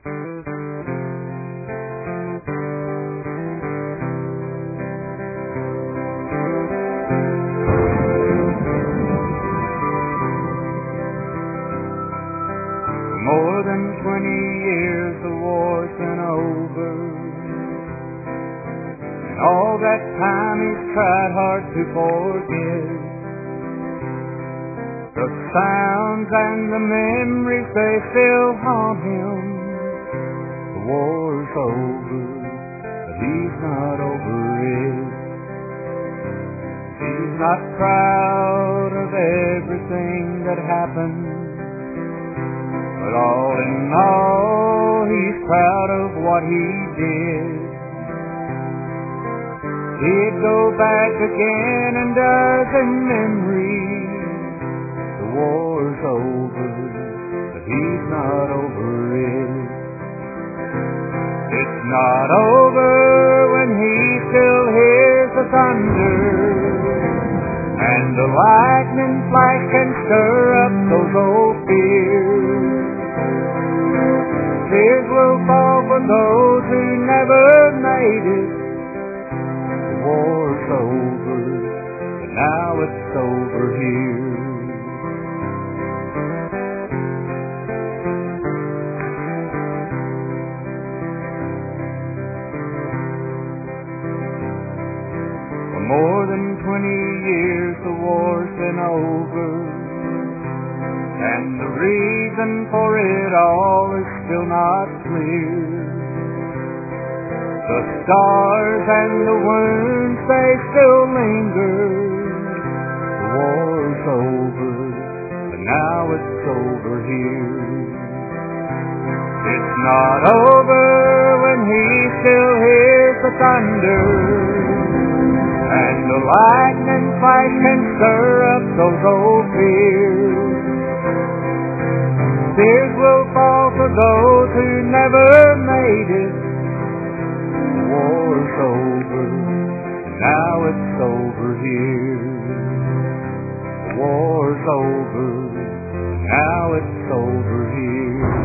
More than 20 years the war's been over, and all that time he's tried hard to forget. The sounds and the memories, they still haunt him. The war's over, but he's not over it. He's not proud of everything that happened, but all in all, he's proud of what he did. He'd go back again and does in memory. The war's over, but he's not over it. It's not over when he still hears the thunder, and the lightning flash can stir up those old fears. Tears will fall for those who never made it. The war's over, but now it's over here. For more than 20 years the war's been over, and the reason for it all is still not clear. The scars and the wounds, they still linger. The war's over, but now it's over here. It's not over when he still hears the thunder, and the lightning flash can stir up those old fears. Tears will fall for those who never made it. The war's over, now it's over here. The war's over, now it's over here.